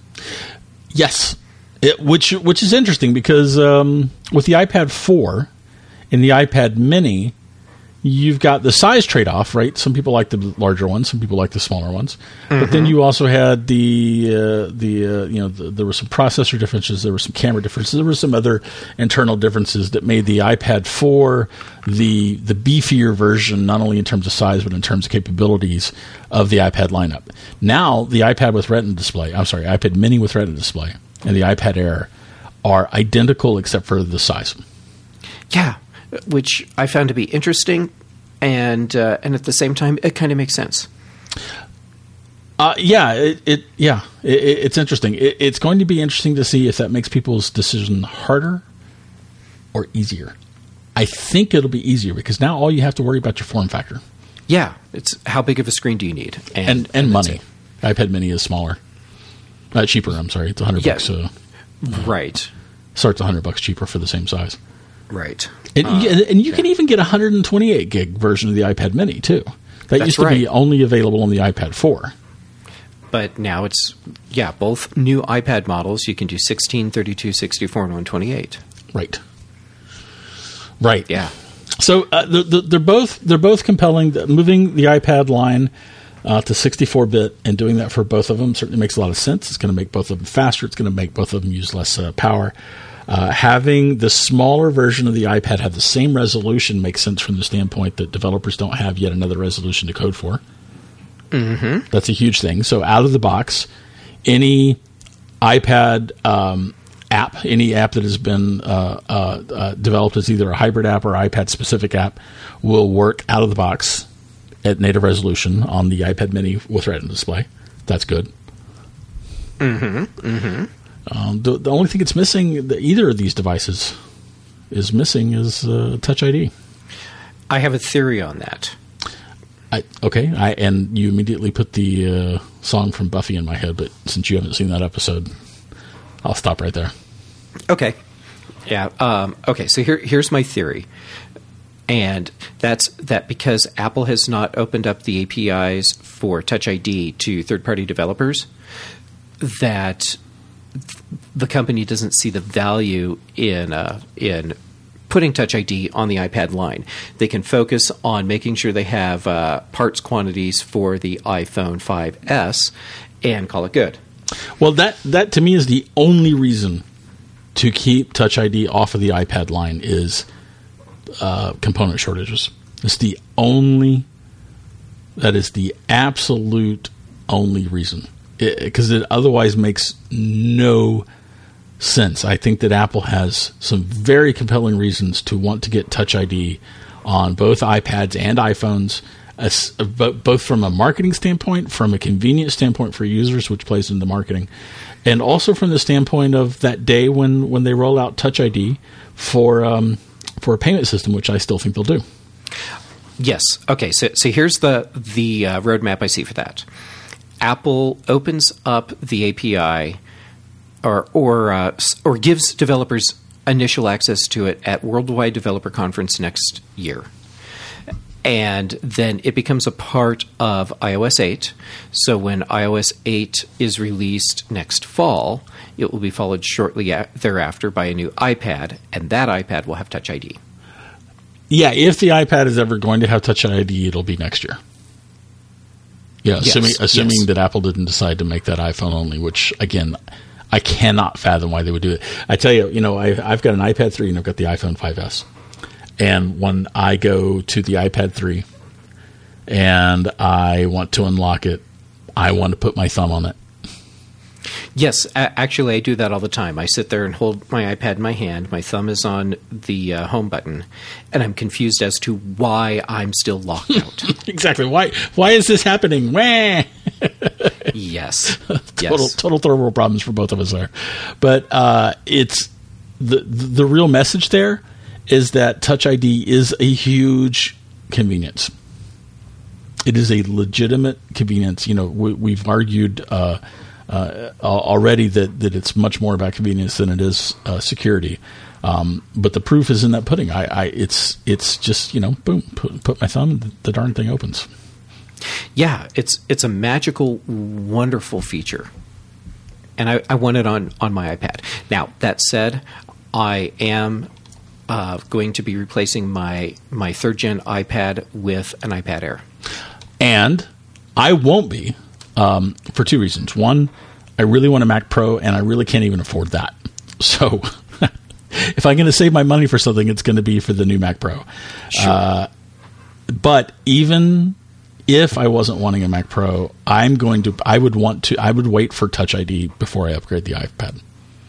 B: Yes. Which is interesting because with the iPad 4 and the iPad mini, you've got the size trade-off, right? Some people like the larger ones, some people like the smaller ones. Mm-hmm. But then you also had there were some processor differences, there were some camera differences, there were some other internal differences that made the iPad 4 the beefier version, not only in terms of size but in terms of capabilities of the iPad lineup. Now the iPad mini with Retina display and the iPad Air are identical except for the size.
A: Yeah, which I found to be interesting, and at the same time, it kind of makes sense.
B: It's interesting. It's going to be interesting to see if that makes people's decision harder or easier. I think it'll be easier because now all you have to worry about your form factor.
A: Yeah, it's how big of a screen do you need,
B: and money. iPad Mini is smaller, cheaper. I'm sorry, it's $100.
A: Right.
B: Starts $100 cheaper for the same size.
A: Right.
B: And you can even get a 128 gig version of the iPad Mini too. That used to be only available on the iPad 4.
A: But now it's, both new iPad models, you can do 16, 32, 64, and 128.
B: Right.
A: Yeah.
B: So they're both compelling. Moving the iPad line to 64-bit and doing that for both of them certainly makes a lot of sense. It's going to make both of them faster. It's going to make both of them use less power. Having the smaller version of the iPad have the same resolution makes sense from the standpoint that developers don't have yet another resolution to code for.
A: Mm-hmm.
B: That's a huge thing. So out of the box, any iPad app, any app that has been developed as either a hybrid app or iPad-specific app will work out of the box at native resolution on the iPad Mini with Retina display. That's good.
A: Mm-hmm. Mm-hmm.
B: The only thing it's missing that either of these devices is missing is Touch ID.
A: I have a theory on that.
B: And you immediately put the song from Buffy in my head, but since you haven't seen that episode, I'll stop right there.
A: Okay. Yeah. Okay, so here's my theory. And that's that because Apple has not opened up the APIs for Touch ID to third-party developers, that the company doesn't see the value in putting Touch ID on the iPad line. They can focus on making sure they have parts quantities for the iPhone 5S and call it good.
B: Well, that to me is the only reason to keep Touch ID off of the iPad line is component shortages. It's the only, that is the absolute only reason. Because it otherwise makes no sense. I think that Apple has some very compelling reasons to want to get Touch ID on both iPads and iPhones, both from a marketing standpoint, from a convenience standpoint for users, which plays into marketing, and also from the standpoint of that day when they roll out Touch ID for a payment system, which I still think they'll do.
A: Yes. Okay. So here's the roadmap I see for that. Apple opens up the API or gives developers initial access to it at Worldwide Developer Conference next year. And then it becomes a part of iOS 8. So when iOS 8 is released next fall, it will be followed shortly thereafter by a new iPad, and that iPad will have Touch ID. Yeah,
B: if the iPad is ever going to have Touch ID, it'll be next year. Yeah, assuming that Apple didn't decide to make that iPhone only, which, again, I cannot fathom why they would do it. I tell you, I've got an iPad 3 and I've got the iPhone 5S. And when I go to the iPad 3 and I want to unlock it, I want to put my thumb on it.
A: Yes, actually, I do that all the time. I sit there and hold my iPad in my hand. My thumb is on the home button, and I'm confused as to why I'm still locked out.
B: Exactly. Why is this happening? Wah!
A: Yes.
B: Total third world problems for both of us there. But it's the real message there is that Touch ID is a huge convenience. It is a legitimate convenience. We've argued already that it's much more about convenience than it is security. But the proof is in that pudding. It's just boom, put my thumb, and the darn thing opens.
A: Yeah, it's a magical, wonderful feature, and I want it on my iPad. Now that said, I am going to be replacing my third gen iPad with an iPad Air, and
B: I won't be. For two reasons. One, I really want a Mac Pro, and I really can't even afford that. So if I'm going to save my money for something, it's going to be for the new Mac Pro.
A: Sure.
B: But even if I wasn't wanting a Mac Pro, I would wait for Touch ID before I upgrade the iPad.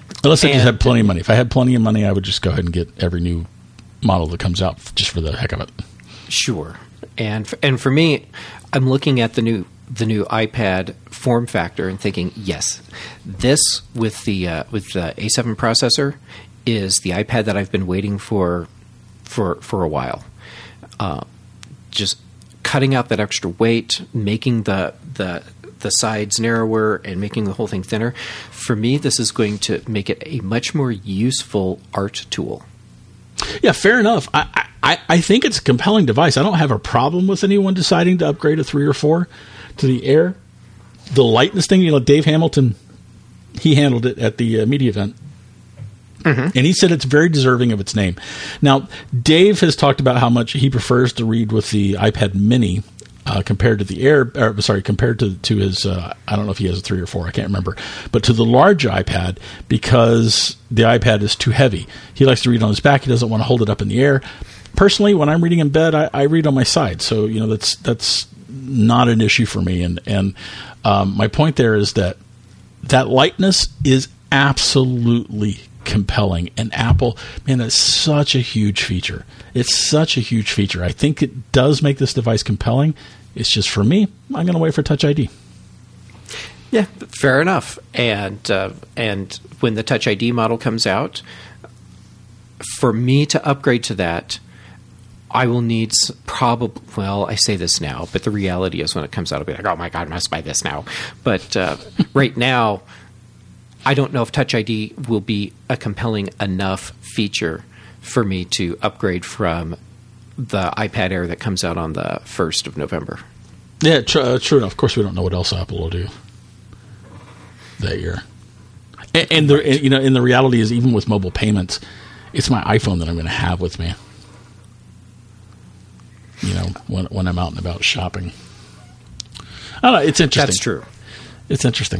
B: Unless I just had plenty of money. If I had plenty of money, I would just go ahead and get every new model that comes out just for the heck of it.
A: Sure. And for me, I'm looking at the new iPad form factor and thinking, yes, this with the A7 processor is the iPad that I've been waiting for a while. Just cutting out that extra weight, making the sides narrower, and making the whole thing thinner. For me, this is going to make it a much more useful art tool.
B: Yeah, fair enough. I think it's a compelling device. I don't have a problem with anyone deciding to upgrade a 3 or 4 to the Air. The lightness thing, Dave Hamilton, he handled it at the media event. Mm-hmm. And he said it's very deserving of its name. Now, Dave has talked about how much he prefers to read with the iPad Mini compared to the Air. Compared to his. I don't know if he has a 3 or 4. I can't remember. But to the large iPad, because the iPad is too heavy. He likes to read on his back. He doesn't want to hold it up in the air. Personally, when I'm reading in bed, I read on my side. So that's not an issue for me. And my point there is that lightness is absolutely compelling. And Apple, man, that's such a huge feature. It's such a huge feature. I think it does make this device compelling. It's just, for me, I'm going to wait for Touch ID.
A: Yeah, fair enough. And when the Touch ID model comes out, for me to upgrade to that, I will need probably, I say this now, but the reality is when it comes out, I'll be like, oh my God, I must buy this now. But right now, I don't know if Touch ID will be a compelling enough feature for me to upgrade from the iPad Air that comes out on the 1st of November.
B: Yeah, true enough. Of course, we don't know what else Apple will do that year. And the reality is, even with mobile payments, it's my iPhone that I'm going to have with me. When I'm out and about shopping. I don't know. It's interesting.
A: That's true.
B: It's interesting.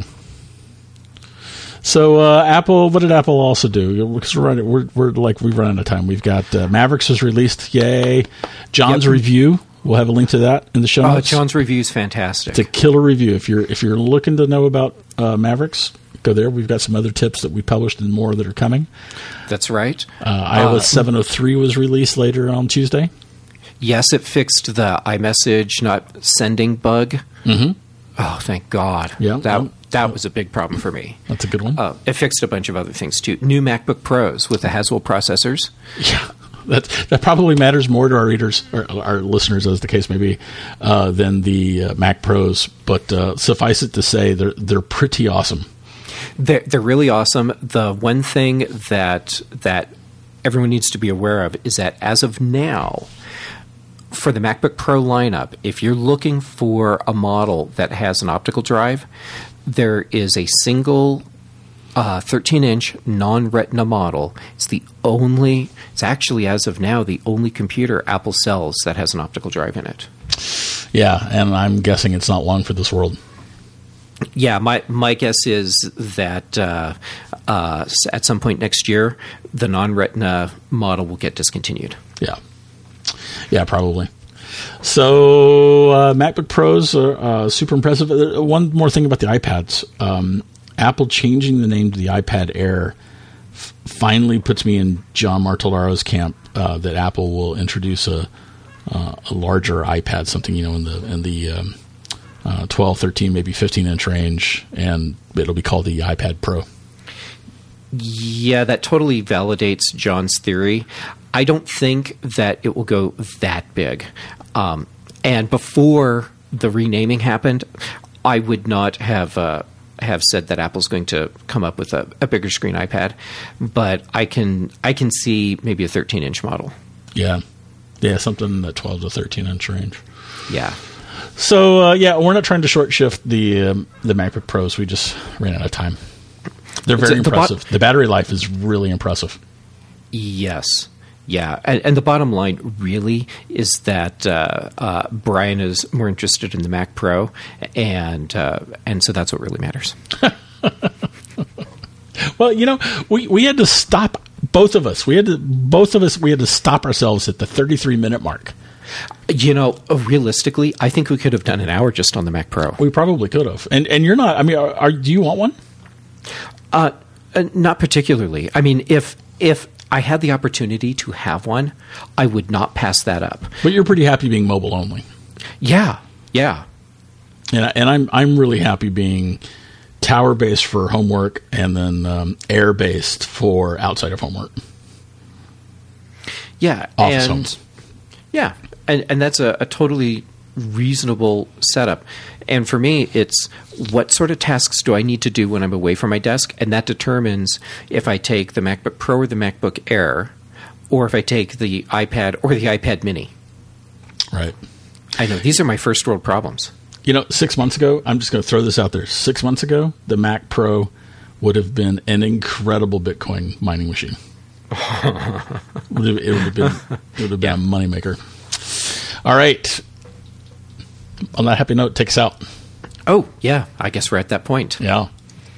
B: So Apple, what did Apple also do? Because we've run out of time. We've got Mavericks was released. Yay! John's review. We'll have a link to that in the show notes.
A: John's review is fantastic.
B: It's a killer review. If you're looking to know about Mavericks, go there. We've got some other tips that we published and more that are coming.
A: That's right.
B: iOS 7.03 was released later on Tuesday.
A: Yes, it fixed the iMessage not sending bug.
B: Mm-hmm.
A: Oh, thank God.
B: Yeah,
A: that was a big problem for me.
B: That's a good one.
A: It fixed a bunch of other things, too. New MacBook Pros with the Haswell processors.
B: Yeah, that probably matters more to our readers, or our listeners, as the case may be, than the Mac Pros. But suffice it to say, they're pretty awesome.
A: They're really awesome. The one thing that everyone needs to be aware of is that as of now, for the MacBook Pro lineup, if you're looking for a model that has an optical drive, there is a single 13-inch non-Retina model. It's actually, as of now, the only computer Apple sells that has an optical drive in it.
B: Yeah, and I'm guessing it's not long for this world.
A: Yeah, my guess is that at some point next year, the non-Retina model will get discontinued.
B: Yeah, probably. So MacBook Pros are super impressive. One more thing about the iPads. Apple changing the name to the iPad Air finally puts me in John Martellaro's camp that Apple will introduce a larger iPad, something in the 12, 13, maybe 15-inch range, and it'll be called the iPad Pro.
A: Yeah, that totally validates John's theory. I don't think that it will go that big. And before the renaming happened, I would not have said that Apple's going to come up with a bigger screen iPad. But I can see maybe a 13-inch model. Yeah,
B: something in the 12 to 13-inch range.
A: Yeah.
B: So we're not trying to short shift the MacBook Pros. We just ran out of time. They're very impressive. The battery life is really impressive. Yes.
A: Yeah. And the bottom line really is that Brian is more interested in the Mac Pro, and so that's what really matters.
B: Well, we had to stop, both of us. We had to stop ourselves at the 33-minute mark.
A: Realistically, I think we could have done an hour just on the Mac Pro.
B: We probably could have. And you're not, do you want one?
A: Not particularly. I mean, if I had the opportunity to have one, I would not pass that up.
B: But you're pretty happy being mobile only.
A: Yeah.
B: And I'm really happy being tower based for homework and then air based for outside of homework.
A: Yeah,
B: Office homes.
A: Yeah, and that's a totally reasonable setup. And for me, it's what sort of tasks do I need to do when I'm away from my desk, and that determines if I take the MacBook Pro or the MacBook Air, or if I take the iPad or the iPad Mini.
B: Right.
A: I know, these are my first world problems.
B: 6 months ago, I'm just going to throw this out there. 6 months ago, the Mac Pro would have been an incredible Bitcoin mining machine. It would have been a moneymaker. All right. On that happy note, take us out.
A: Oh, yeah. I guess we're at that point.
B: Yeah.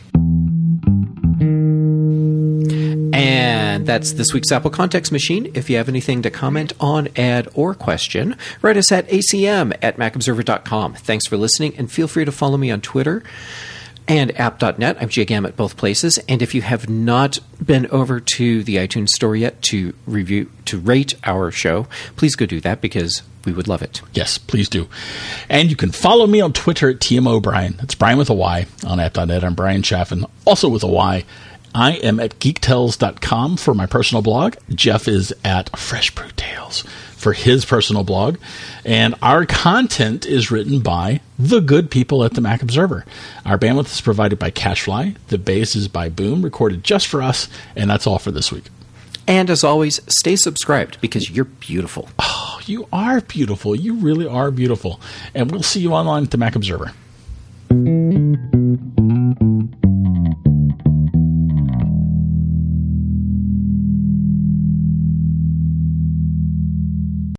A: And that's this week's Apple Context Machine. If you have anything to comment on, add, or question, write us at acm@macobserver.com. Thanks for listening, and feel free to follow me on Twitter and app.net. I'm Jigam at both places. And if you have not been over to the iTunes store yet to rate our show, please go do that because we would love it.
B: Yes, please do. And you can follow me on Twitter at TMO Brian. That's Brian with a Y. On app.net, I'm Brian Chaffin, also with a Y. I am at geektells.com for my personal blog. Jeff is at Fresh Brew Tales for his personal blog. And our content is written by the good people at the Mac Observer. Our bandwidth is provided by CacheFly. The bass is by Boom, recorded just for us. And that's all for this week.
A: And as always, stay subscribed because you're beautiful.
B: Oh, you are beautiful. You really are beautiful. And we'll see you online at the Mac Observer.